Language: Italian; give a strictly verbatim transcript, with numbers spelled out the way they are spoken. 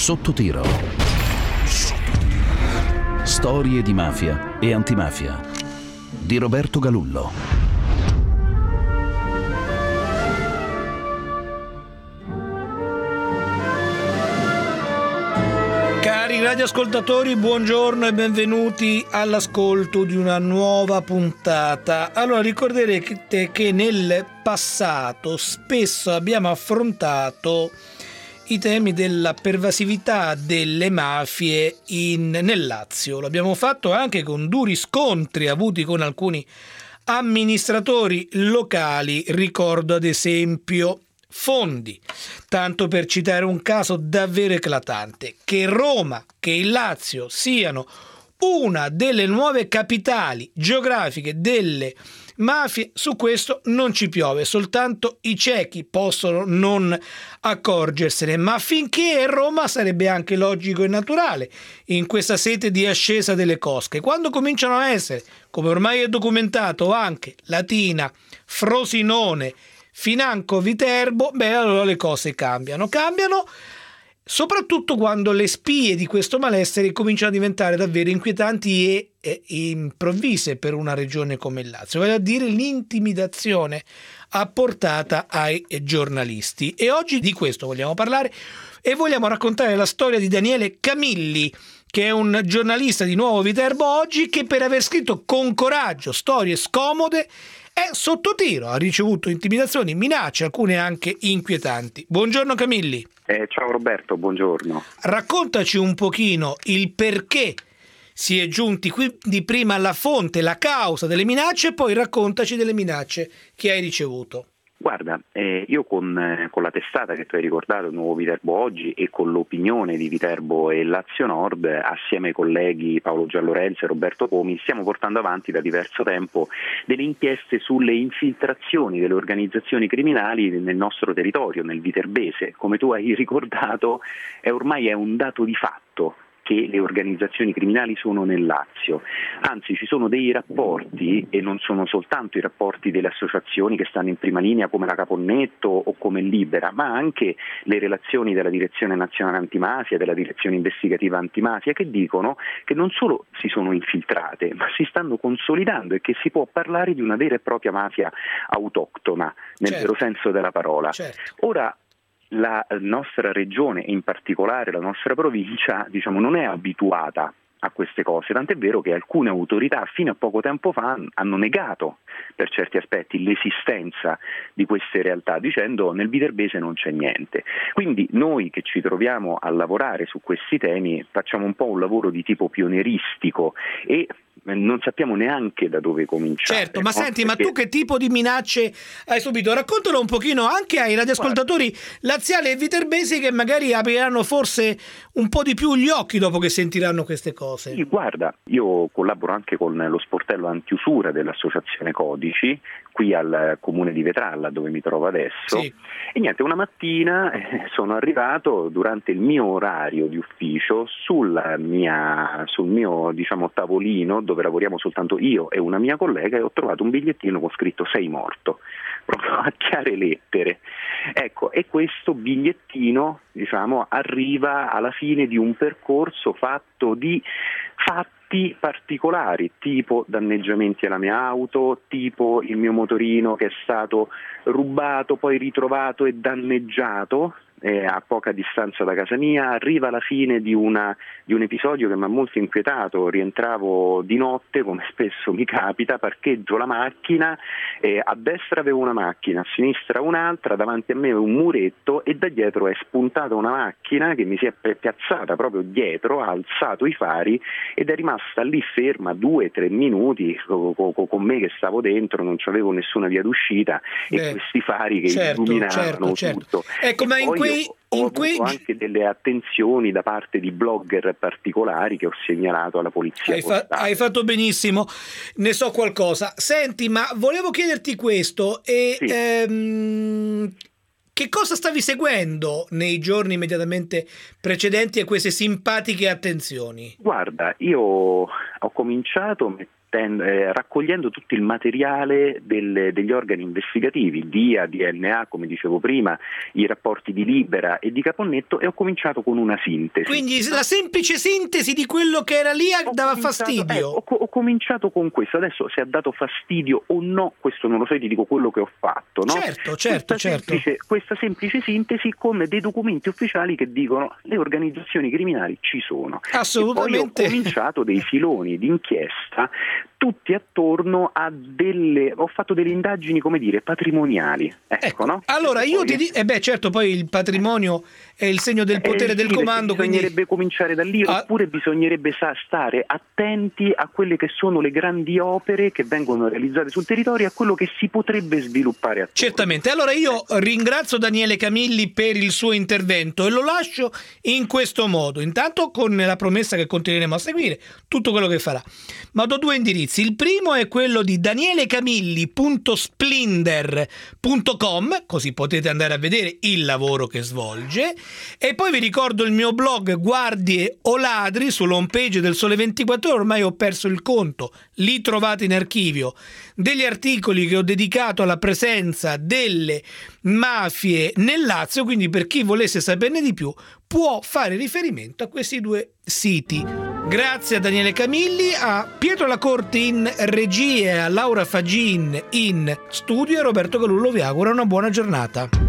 Sotto tiro. Storie di mafia e antimafia di Roberto Galullo. Cari radioascoltatori, buongiorno e benvenuti all'ascolto di una nuova puntata. Allora, ricorderete che nel passato spesso abbiamo affrontato i temi della pervasività delle mafie in, nel Lazio. L'abbiamo fatto anche con duri scontri avuti con alcuni amministratori locali, ricordo ad esempio Fondi, tanto per citare un caso davvero eclatante. Che Roma, che il Lazio siano una delle nuove capitali geografiche delle mafie, su questo non ci piove, soltanto i ciechi possono non accorgersene, ma finché è Roma sarebbe anche logico e naturale in questa sete di ascesa delle cosche. Quando cominciano a essere, come ormai è documentato, anche Latina, Frosinone, Financo, Viterbo, beh, allora le cose cambiano, cambiano soprattutto quando le spie di questo malessere cominciano a diventare davvero inquietanti e, e improvvise per una regione come il Lazio, vale a dire l'intimidazione apportata ai giornalisti. E oggi di questo vogliamo parlare e vogliamo raccontare la storia di Daniele Camilli, che è un giornalista di Nuovo Viterbo Oggi, che per aver scritto con coraggio storie scomode è sotto tiro, ha ricevuto intimidazioni, minacce, alcune anche inquietanti. Buongiorno Camilli. Eh, ciao Roberto, buongiorno. Raccontaci un pochino il perché si è giunti quindi prima alla fonte, la causa delle minacce, e poi raccontaci delle minacce che hai ricevuto. Guarda, eh, io con, eh, con la testata che tu hai ricordato, Nuovo Viterbo Oggi, e con l'opinione di Viterbo e Lazio Nord, assieme ai colleghi Paolo Giallorenzo e Roberto Pomi, stiamo portando avanti da diverso tempo delle inchieste sulle infiltrazioni delle organizzazioni criminali nel nostro territorio, nel viterbese. Come tu hai ricordato, è ormai è un dato di fatto che le organizzazioni criminali sono nel Lazio. Anzi, ci sono dei rapporti, e non sono soltanto i rapporti delle associazioni che stanno in prima linea come la Caponnetto o come Libera, ma anche le relazioni della Direzione Nazionale Antimafia, della Direzione Investigativa Antimafia, che dicono che non solo si sono infiltrate, ma si stanno consolidando e che si può parlare di una vera e propria mafia autoctona, nel Certo. vero senso della parola. Certo. Ora, la nostra regione e in particolare la nostra provincia, diciamo, non è abituata a queste cose, tant'è vero che alcune autorità fino a poco tempo fa hanno negato per certi aspetti l'esistenza di queste realtà, dicendo nel viterbese non c'è niente. Quindi noi che ci troviamo a lavorare su questi temi facciamo un po' un lavoro di tipo pionieristico e non sappiamo neanche da dove cominciare. Certo, ma no? senti, Perché... ma tu che tipo di minacce hai subito? Raccontalo un pochino anche ai radioascoltatori laziali e viterbesi che magari apriranno forse un po' di più gli occhi dopo che sentiranno queste cose. Sì, guarda, io collaboro anche con lo sportello antiusura dell'associazione Codici, qui al comune di Vetralla dove mi trovo adesso. Sì. E niente, una mattina eh, sono arrivato durante il mio orario di ufficio sulla mia, sul mio diciamo tavolino dove lavoriamo soltanto io e una mia collega, e ho trovato un bigliettino con scritto "sei morto", proprio a chiare lettere. Ecco, e questo bigliettino, diciamo, arriva alla fine di un percorso fatto di fatti particolari, tipo danneggiamenti alla mia auto, tipo il mio motorino che è stato rubato, poi ritrovato e danneggiato eh, a poca distanza da casa mia. Arriva alla fine di, una, di un episodio che mi ha molto inquietato. Rientravo di notte, come spesso mi capita, parcheggio la macchina, eh, a destra avevo una macchina, a sinistra un'altra, davanti a me un muretto e da dietro è spuntata una macchina che mi si è piazzata proprio dietro, ha alzato i fari ed è rimasta lì ferma due o tre minuti co- co- con me che stavo dentro, non c'avevo nessuna via d'uscita. Beh, e questi fari che certo, illuminavano certo, certo. tutto. Ecco, e ma in quei ho in avuto quei... anche delle attenzioni da parte di blogger particolari che ho segnalato alla polizia. Hai, fa- hai fatto benissimo, ne so qualcosa. Senti, ma volevo chiederti questo e Sì. ehm, che cosa stavi seguendo nei giorni immediatamente precedenti a queste simpatiche attenzioni? Guarda, io ho cominciato mettendo, eh, raccogliendo tutto il materiale del, degli organi investigativi, D I A, D N A, come dicevo prima, i rapporti di Libera e di Caponnetto, e ho cominciato con una sintesi. Quindi la semplice sintesi di quello che era lì ho dava fastidio. fastidio. Eh, ho, ho cominciato con questo, adesso se ha dato fastidio o no, questo non lo so, ti dico quello che ho fatto, no? Certo, certo, questa certo. Semplice, questa semplice sintesi con dei documenti ufficiali che dicono le organizzazioni criminali ci sono. Assolutamente. E poi ho cominciato dei filoni d'inchiesta tutti attorno a delle, ho fatto delle indagini, come dire, patrimoniali. Ecco, ecco, no? allora io poi, ti dico, eh beh certo, poi il patrimonio è il segno del potere eh, del sì, comando, bisognerebbe quindi cominciare da lì, ah. oppure bisognerebbe sa, stare attenti a quelle che sono le grandi opere che vengono realizzate sul territorio e a quello che si potrebbe sviluppare attorno. Certamente. Allora io ringrazio Daniele Camilli per il suo intervento e lo lascio in questo modo, intanto con la promessa che continueremo a seguire tutto quello che farà, ma do due indirizzi. Il primo è quello di daniele camilli punto splinder punto com, così potete andare a vedere il lavoro che svolge, e poi vi ricordo il mio blog Guardie o Ladri sull'home page del Sole ventiquattro Ore, ormai ho perso il conto, lì trovate in archivio degli articoli che ho dedicato alla presenza delle mafie nel Lazio, quindi per chi volesse saperne di più può fare riferimento a questi due siti. Grazie a Daniele Camilli, a Pietro Lacorti in regia, a Laura Fagin in studio, e Roberto Galullo vi augura una buona giornata.